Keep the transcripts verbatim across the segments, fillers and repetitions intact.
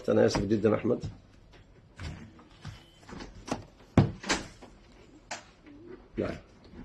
سمحت، أنا آسف جدا أحمد. نعم.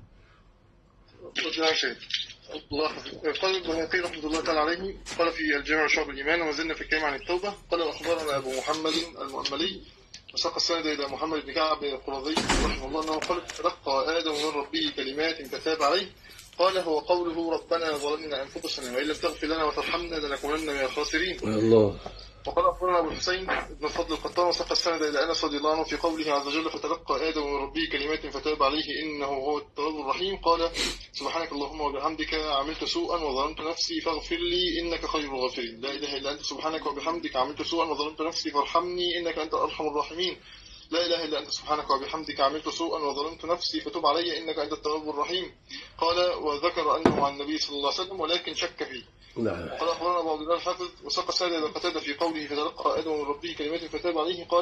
الله قال البيهقي رحمه الله تعالى عليه، قال في الجامع شعب الإيمان وما زلنا في الكلام عن التوبة. قال أخبرنا أبو محمد المؤملي وساق السند إلى محمد بن كعب القرظي رحمه الله أنه قال تلقى آدم من ربه كلمات فتاب عليه. قال هو قوله ربنا ظلمنا أنفسنا وإن لم تغفر لنا وترحمنا لنكونن من الخاسرين. الله. وقال أخبرنا أبو الحسين بن فضل القطان وساق السند إلى أنس رضي الله عنه في قوله عز وجل فتلقى آدم من ربه كلمات فتاب عليه إنه هو التواب الرحيم. قال سبحانك اللهم وبحمدك عملت سوءا وظلمت نفسي فاغفر لي إنك خير الغافرين. لا إله إلا أنت سبحانك وبحمدك عملت سوءا وظلمت نفسي فارحمني إنك أنت أرحم الراحمين. لا إله إلا أنت سبحانك وبحمدك عملت سوءا وظلمت نفسي فتب علي إنك أنت التواب الرحيم. قال وذكر أنه عن النبي صلى الله عليه وسلم ولكن شك فيه. نعم. قال أخبرنا أبو عبد الله الحافظ وساق السند إلى قتادة في قوله فتلقى آدم من ربه كلمات فتاب عليه. قال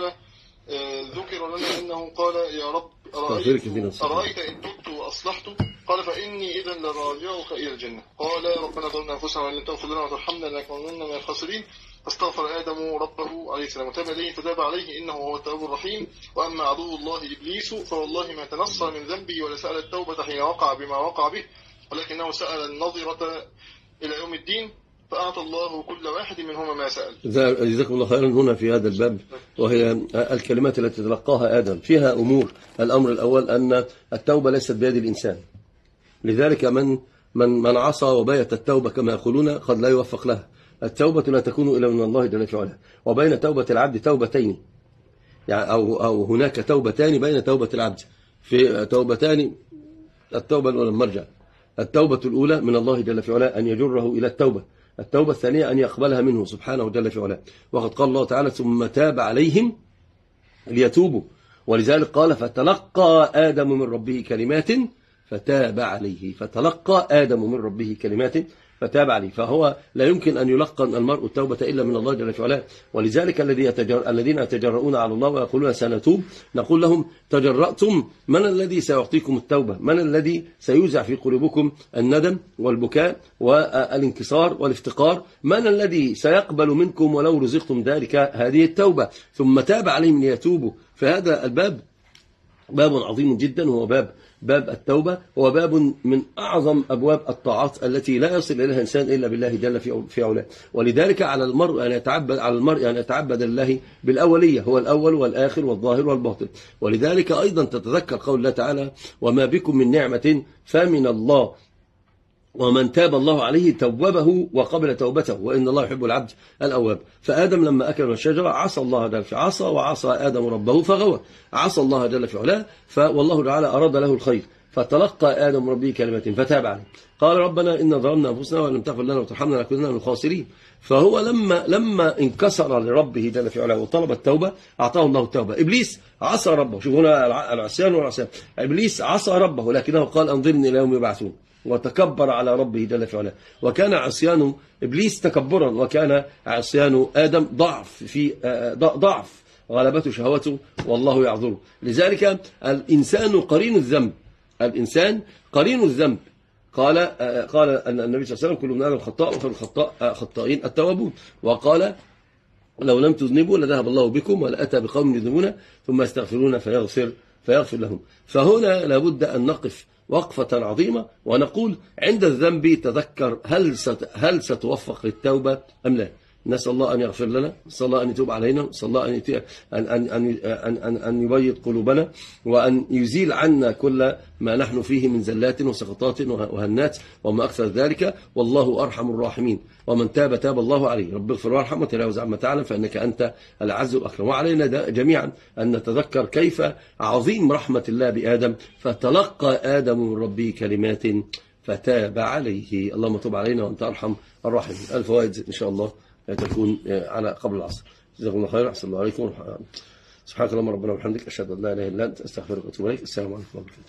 آه ذكر لنا أنه قال يا رب أرأيت, أرأيت إن تبت وأصلحت قال فإني إذا لراجعك إلى الجنة. قال ربنا ظلمنا أنفسنا وإن لم تغفر لنا وترحمنا لنكونن من الخاسرين. فاستغفر آدم ربه عليه السلام وتاب إليه فتاب عليه إنه هو التواب الرحيم. وأما عدو الله إبليس فوالله ما تنصر من ذنبه ولا سأل التوبة حين وقع بما وقع به ولكنه سأل النظرة إلى يوم الدين فأعطى الله كل واحد منهما ما سأل. جزاكم الله خيرا. هنا في هذا الباب وهي الكلمات التي تلقاها آدم فيها أمور. الأمر الأول أن التوبة ليست بيد الإنسان، لذلك من من من عصى وبيت التوبة كما يقولون قد لا يوفق لها. التوبة لا تكون إلا من الله جل وعلا، وبين توبة العبد توبتين، يعني أو أو هناك توبتان بين توبة العبد. في توبتان، التوبة الأولى المرجع، التوبة الأولى من الله جل وعلا أن يجره إلى التوبة، التوبة الثانية أن يقبلها منه سبحانه جل وعلا. وقد قال الله تعالى ثم تاب عليهم ليتوبوا، ولذلك قال فتلقى آدم من ربه كلمات فتاب عليه. فتلقى آدم من ربه كلمات فتاب عليه. فهو لا يمكن أن يلقن المرء التوبة إلا من الله جل وعلا. ولذلك الذي يتجر... الذين يتجرؤون على الله ويقولون سنتوب نقول لهم تجرأتم، من الذي سيعطيكم التوبة؟ من الذي سيوزع في قلوبكم الندم والبكاء والانكسار والافتقار؟ من الذي سيقبل منكم ولو رزقتم ذلك هذه التوبة؟ ثم تاب عليهم ليتوبوا. فهذا الباب باب عظيم جدا، وهو باب باب التوبة، هو باب من أعظم أبواب الطاعات التي لا يصل إليها إنسان إلا بالله جل في علاه. ولذلك على المرء أن يتعبد على المرء أن يتعبد الله بالأولية، هو الأول والآخر والظاهر والباطن. ولذلك أيضا تتذكر قول الله تعالى وما بكم من نعمة فمن الله ومن تاب الله عليه توبه وقبل توبته وإن الله يحب العبد الأواب. فآدم لما أكل من الشجرة عصى الله جل في عصى وعصى آدم ربه فغوى، عصى الله جل في علاه، والله تعالى أراد له الخير فتلقى آدم ربه كلمات فتاب عليه. قال ربنا إن ظلمنا أنفسنا ولم تغفر لنا وترحمنا لنكونن من الخاسرين. فهو لما لما انكسر لربه جل في علاه وطلب التوبة أعطاه الله التوبة. إبليس عصى ربه، شوفوا هنا العصيان والعصيان. إبليس عصى ربه لكنه قال أنظرني إلى يوم يبعثون، وتكبر على ربه جل في علاه. وكان عصيان إبليس تكبرا، وكان عصيان آدم ضعف في ضعف غلبته شهوته والله يعذره. لذلك الإنسان قرين الذنب، الإنسان قرين الذنب. قال قال النبي صلى الله عليه وسلم كل من آدم خطاء وخير الخطاء خطائين التوابون. وقال لو لم تذنبوا لذهب الله بكم ولأتى بقوم يذنبون ثم يستغفرون فيغفر فيغفر لهم. فهنا لابد أن نقف وقفة عظيمة ونقول عند الذنب تذكر هل هل ستوفق للتوبة أم لا. نسأل الله أن يغفر لنا، نسأل الله أن يتوب علينا، نسأل الله أن أن أن أن أن أن يبيض قلوبنا وأن يزيل عنا كل ما نحن فيه من زلات وسقطات وهنات وما أكثر ذلك، والله أرحم الراحمين. ومن تاب تاب الله عليه. رب اغفر وارحم وتجاوز عما تعلم فإنك أنت الأعز الأكرم. وعلينا جميعا أن نتذكر كيف عظيم رحمة الله بآدم، فتلقى آدم من ربه كلمات فتاب عليه. اللهم تب علينا وأنت أرحم الراحمين. الفوائد إن شاء الله تكون على قبل العصر. جزاكم الله خيرا. أحسن الله عليكم. سبحانك اللهم ربنا وبحمدك أشهد أن لا إله إلا أنت أستغفرك وأتوب إليك. السلام عليكم ورحمة الله وبركاته.